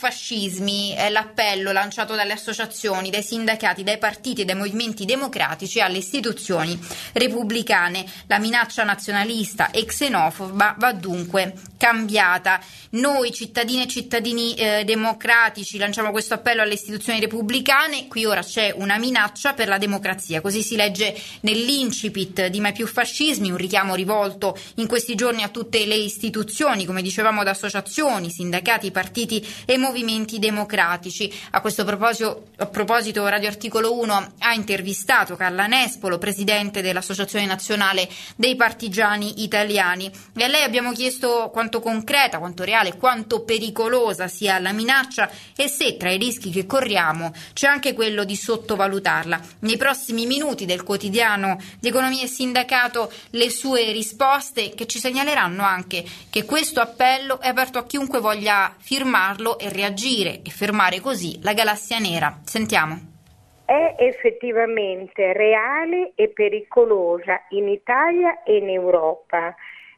fascismi è l'appello lanciato dalle associazioni, dai sindacati, dai partiti e dai movimenti democratici alle istituzioni repubblicane. La minaccia nazionalista e xenofoba va dunque cambiata. Noi cittadine e cittadini democratici lanciamo questo appello alle istituzioni repubblicane. Qui ora c'è una minaccia per la democrazia, così si legge nell'incipit di Mai più fascismi, un richiamo rivolto in questi giorni a tutte le istituzioni, come dicevamo, da associazioni, sindacati, partiti e movimenti democratici. A questo proposito Radio Articolo 1 ha intervistato Carla Nespolo, presidente dell'Associazione Nazionale dei Partigiani Italiani, e a lei abbiamo chiesto quanto concreta, quanto reale, quanto pericolosa sia la minaccia e se tra i rischi che corriamo c'è anche quello di sottovalutarla. Nei prossimi minuti del quotidiano di Economia e Sindacato le sue risposte, che ci segnaleranno anche che questo appello è aperto a chiunque voglia firmarlo e reagire e fermare così la galassia nera. Sentiamo. È effettivamente reale e pericolosa in Italia e in Europa,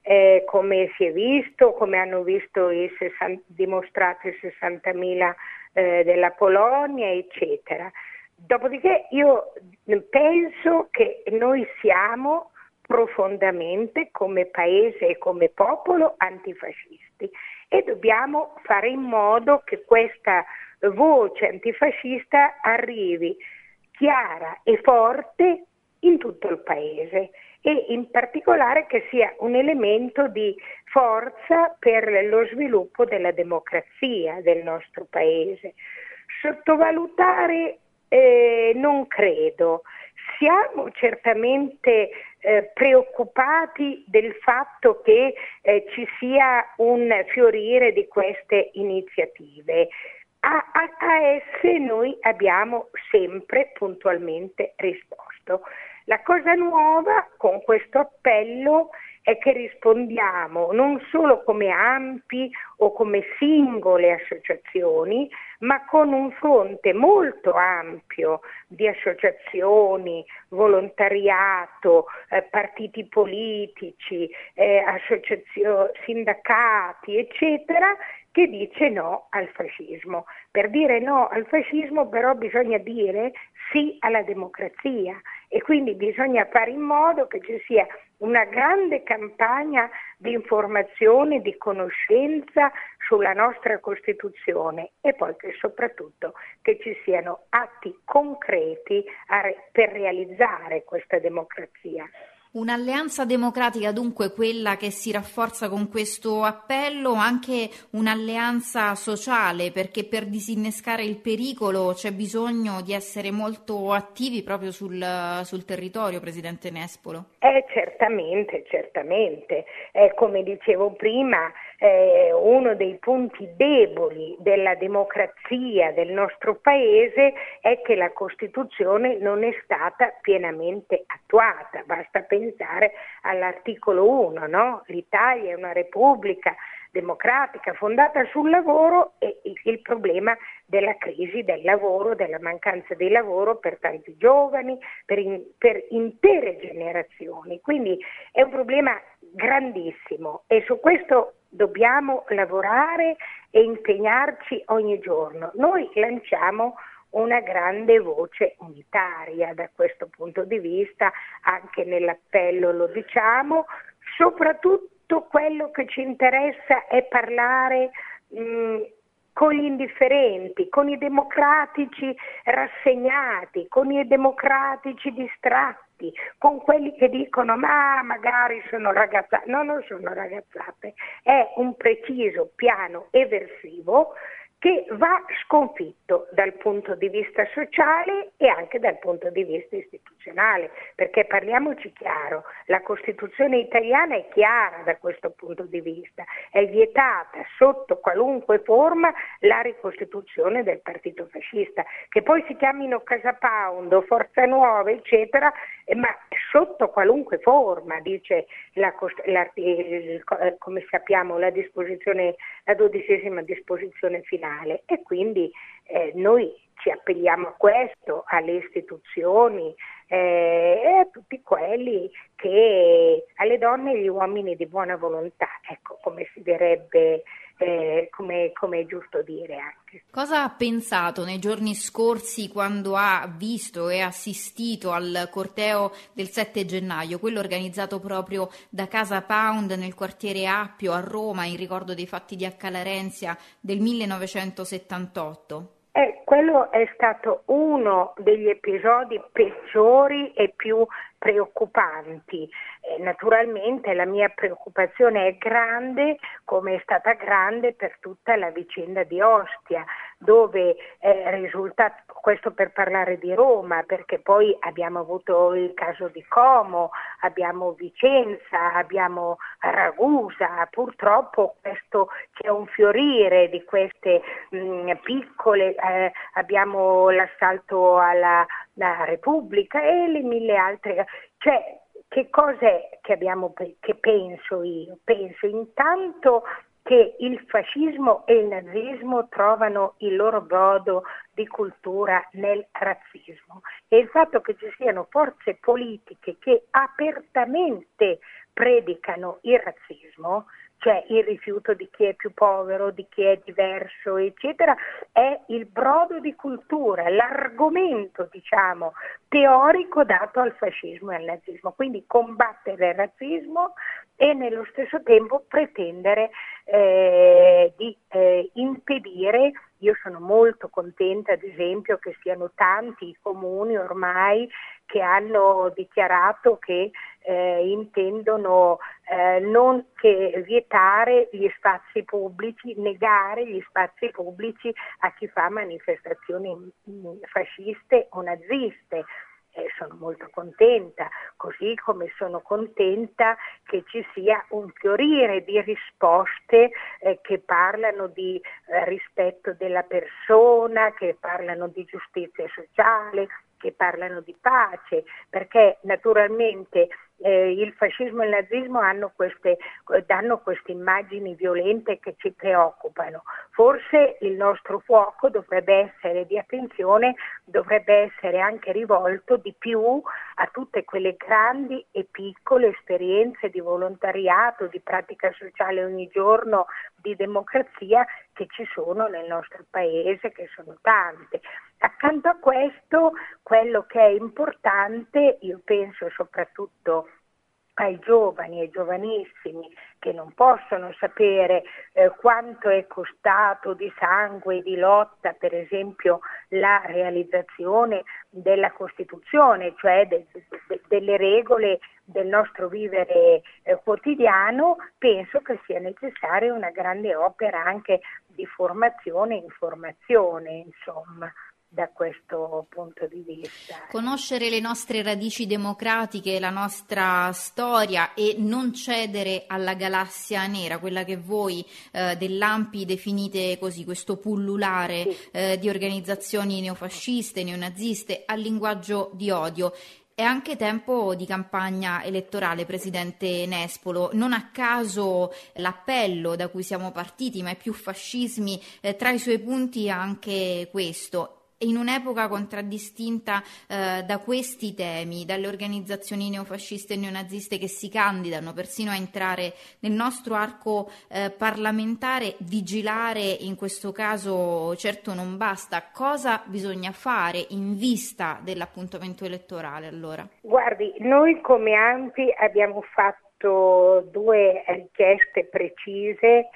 come si è visto, come hanno visto dimostrato i 60.000 della Polonia, eccetera. Dopodiché io penso che noi siamo profondamente, come paese e come popolo, antifascisti e dobbiamo fare in modo che questa voce antifascista arrivi chiara e forte in tutto il paese e in particolare che sia un elemento di forza per lo sviluppo della democrazia del nostro paese. Sottovalutare non credo. Siamo certamente preoccupati del fatto che ci sia un fiorire di queste iniziative. A esse noi abbiamo sempre puntualmente risposto. La cosa nuova con questo appello è che rispondiamo non solo come ANPI o come singole associazioni, ma con un fronte molto ampio di associazioni, volontariato, partiti politici, sindacati, eccetera, che dice no al fascismo. Per dire no al fascismo però bisogna dire sì alla democrazia e quindi bisogna fare in modo che ci sia una grande campagna di informazione, di conoscenza sulla nostra Costituzione e poi che soprattutto che ci siano atti concreti per realizzare questa democrazia. Un'alleanza democratica dunque quella che si rafforza con questo appello, anche un'alleanza sociale, perché per disinnescare il pericolo c'è bisogno di essere molto attivi proprio sul territorio, Presidente Nespolo. Certamente. Come dicevo prima, uno dei punti deboli della democrazia del nostro Paese è che la Costituzione non è stata pienamente attuata. Basta pensare all'articolo 1, no? L'Italia è una repubblica democratica fondata sul lavoro e il problema della crisi del lavoro, della mancanza di lavoro per tanti giovani, per intere generazioni. Quindi è un problema grandissimo e su questo dobbiamo lavorare e impegnarci ogni giorno. Noi lanciamo una grande voce unitaria da questo punto di vista, anche nell'appello lo diciamo, soprattutto quello che ci interessa è parlare con gli indifferenti, con i democratici rassegnati, con i democratici distratti, con quelli che dicono ma magari sono ragazzate. No, non sono ragazzate, è un preciso piano eversivo che va sconfitto dal punto di vista sociale e anche dal punto di vista istituzionale, perché parliamoci chiaro, la Costituzione italiana è chiara da questo punto di vista, è vietata sotto qualunque forma la ricostituzione del partito fascista, che poi si chiamino Casa Pound o Forza Nuova, eccetera, ma sotto qualunque forma, dice come sappiamo la 12ª disposizione finale. E quindi noi ci appelliamo a questo, alle istituzioni e a tutti quelli alle donne e agli uomini di buona volontà, ecco, come si direbbe, come è giusto dire anche. Cosa ha pensato nei giorni scorsi quando ha visto e assistito al corteo del 7 gennaio, quello organizzato proprio da Casa Pound nel quartiere Appio a Roma in ricordo dei fatti di Acca Larenzia del 1978? Quello è stato uno degli episodi peggiori e più preoccupanti. Naturalmente la mia preoccupazione è grande, come è stata grande per tutta la vicenda di Ostia, dove risulta, questo per parlare di Roma, perché poi abbiamo avuto il caso di Como, abbiamo Vicenza, abbiamo Ragusa, purtroppo questo c'è un fiorire di queste piccole, abbiamo l'assalto alla Repubblica e le mille altre, cioè che cos'è che penso io? Penso intanto che il fascismo e il nazismo trovano il loro brodo di cultura nel razzismo e il fatto che ci siano forze politiche che apertamente predicano il razzismo, cioè il rifiuto di chi è più povero, di chi è diverso, eccetera, è il brodo di cultura, l'argomento, teorico dato al fascismo e al nazismo. Quindi combattere il razzismo e nello stesso tempo pretendere di impedire. Io sono molto contenta, ad esempio, che siano tanti i comuni ormai che hanno dichiarato che intendono non che vietare gli spazi pubblici, negare gli spazi pubblici a chi fa manifestazioni fasciste o naziste. Sono molto contenta, così come sono contenta che ci sia un fiorire di risposte che parlano di rispetto della persona, che parlano di giustizia sociale, che parlano di pace, perché naturalmente il fascismo e il nazismo danno queste immagini violente che ci preoccupano. Forse il nostro fuoco dovrebbe essere di attenzione, dovrebbe essere anche rivolto di più a tutte quelle grandi e piccole esperienze di volontariato, di pratica sociale ogni giorno, di democrazia che ci sono nel nostro paese, che sono tante. Accanto a questo, quello che è importante, io penso soprattutto ai giovani, ai giovanissimi, che non possono sapere quanto è costato di sangue e di lotta, per esempio, la realizzazione della Costituzione, cioè delle regole del nostro vivere quotidiano. Penso che sia necessaria una grande opera anche di formazione e informazione, insomma, da questo punto di vista. Conoscere le nostre radici democratiche, la nostra storia e non cedere alla galassia nera, quella che voi dell'ANPI definite così, questo pullulare di organizzazioni neofasciste, neonaziste al linguaggio di odio. È anche tempo di campagna elettorale, Presidente Nespolo. Non a caso l'appello da cui siamo partiti, mai più fascismi, tra i suoi punti anche questo. In un'epoca contraddistinta da questi temi, dalle organizzazioni neofasciste e neonaziste che si candidano persino a entrare nel nostro arco parlamentare, vigilare in questo caso certo non basta. Cosa bisogna fare in vista dell'appuntamento elettorale allora? Guardi, noi come ANPI abbiamo fatto 2 richieste precise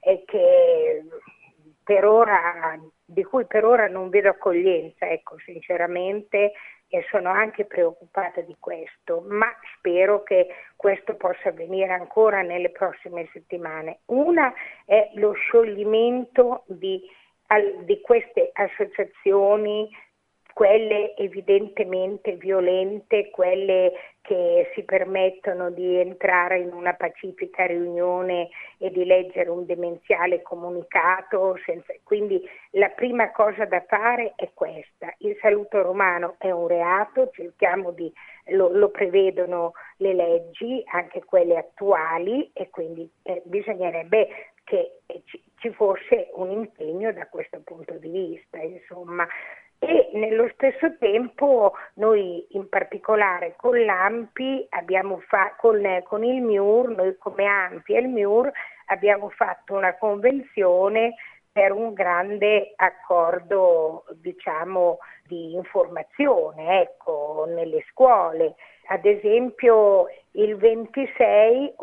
di cui per ora non vedo accoglienza, sinceramente, e sono anche preoccupata di questo, ma spero che questo possa avvenire ancora nelle prossime settimane. Una è lo scioglimento di queste associazioni, quelle evidentemente violente, quelle che si permettono di entrare in una pacifica riunione e di leggere un demenziale comunicato. Quindi la prima cosa da fare è questa. Il saluto romano è un reato, lo prevedono le leggi, anche quelle attuali, e quindi bisognerebbe che ci fosse un impegno da questo punto di vista, insomma. E nello stesso tempo noi in particolare con l'ANPI con il MIUR, noi come ANPI e il MIUR abbiamo fatto una convenzione per un grande accordo, diciamo, di informazione, ecco, nelle scuole. Ad esempio il 26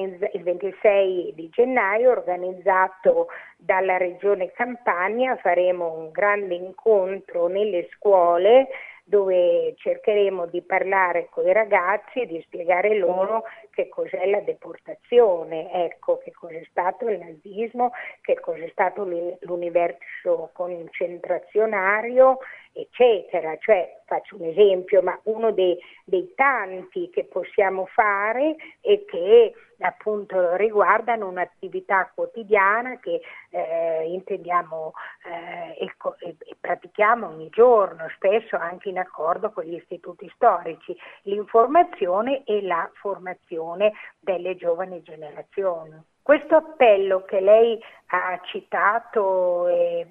di gennaio, organizzato dalla Regione Campania, faremo un grande incontro nelle scuole dove cercheremo di parlare con i ragazzi e di spiegare loro che cos'è la deportazione, ecco, che cos'è stato il nazismo, che cos'è stato l'universo concentrazionario, eccetera. Cioè, faccio un esempio, ma uno dei tanti che possiamo fare e che appunto riguardano un'attività quotidiana che intendiamo e pratichiamo ogni giorno, spesso anche in accordo con gli istituti storici, l'informazione e la formazione delle giovani generazioni. Questo appello che lei ha citato,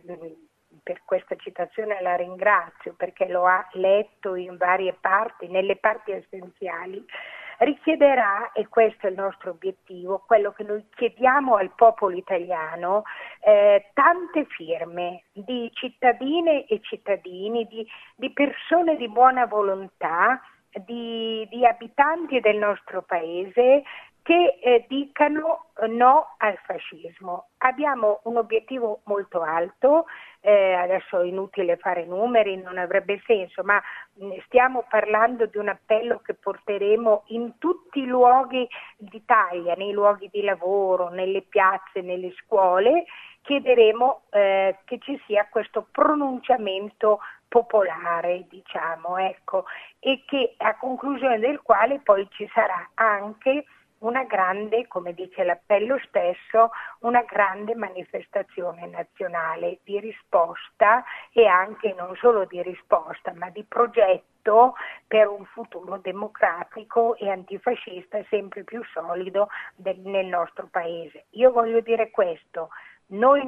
per questa citazione la ringrazio perché lo ha letto in varie parti, nelle parti essenziali, richiederà, e questo è il nostro obiettivo, quello che noi chiediamo al popolo italiano, tante firme di cittadine e cittadini, di persone di buona volontà, di abitanti del nostro paese che dicano no al fascismo. Abbiamo un obiettivo molto alto, adesso è inutile fare numeri, non avrebbe senso, ma stiamo parlando di un appello che porteremo in tutti i luoghi d'Italia, nei luoghi di lavoro, nelle piazze, nelle scuole. Chiederemo che ci sia questo pronunciamento popolare, diciamo, ecco, e che a conclusione del quale poi ci sarà anche una grande, come dice l'appello stesso, una grande manifestazione nazionale di risposta, e anche non solo di risposta, ma di progetto per un futuro democratico e antifascista sempre più solido nel nostro paese. Io voglio dire questo. Noi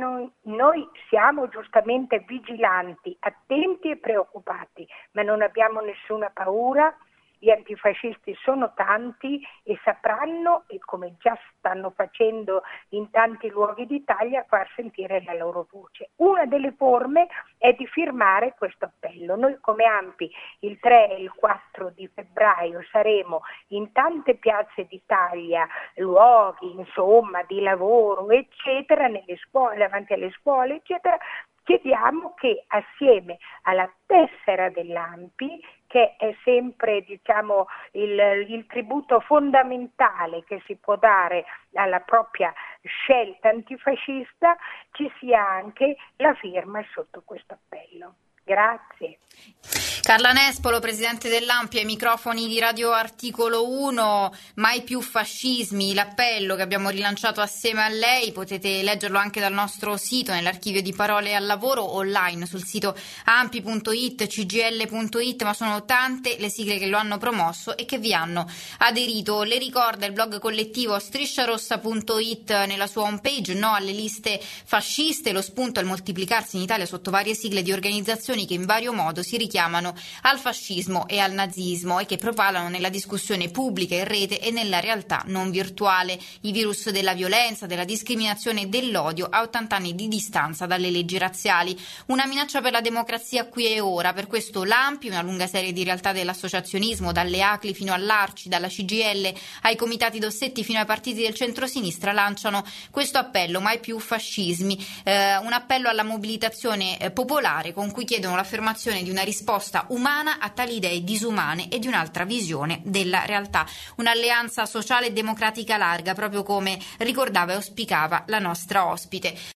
siamo giustamente vigilanti, attenti e preoccupati, ma non abbiamo nessuna paura. Gli antifascisti sono tanti e sapranno, e come già stanno facendo in tanti luoghi d'Italia, far sentire la loro voce. Una delle forme è di firmare questo appello. Noi come ANPI il 3 e il 4 di febbraio saremo in tante piazze d'Italia, luoghi insomma di lavoro eccetera, nelle scuole, davanti alle scuole eccetera. Chiediamo che assieme alla tessera dell'ANPI, che è sempre diciamo il tributo fondamentale che si può dare alla propria scelta antifascista, ci sia anche la firma sotto questo appello. Grazie. Carla Nespolo, presidente dell'ANPI, ai microfoni di Radio Articolo 1, mai più fascismi, l'appello che abbiamo rilanciato assieme a lei, potete leggerlo anche dal nostro sito, nell'archivio di Parole al Lavoro, online sul sito ampi.it, cgl.it, ma sono tante le sigle che lo hanno promosso e che vi hanno aderito. Le ricorda il blog collettivo strisciarossa.it nella sua homepage, no alle liste fasciste, lo spunto è il moltiplicarsi in Italia sotto varie sigle di organizzazioni che in vario modo si richiamano al fascismo e al nazismo e che propalano nella discussione pubblica in rete e nella realtà non virtuale i virus della violenza, della discriminazione e dell'odio a 80 anni di distanza dalle leggi razziali. Una minaccia per la democrazia qui e ora. Per questo l'ANPI, una lunga serie di realtà dell'associazionismo, dalle ACLI fino all'ARCI, dalla CGIL ai comitati Dossetti fino ai partiti del centrosinistra, lanciano questo appello, mai più fascismi, un appello alla mobilitazione popolare con cui chiedono l'affermazione di una risposta umana a tali idee disumane e di un'altra visione della realtà. Un'alleanza sociale e democratica larga, proprio come ricordava e auspicava la nostra ospite.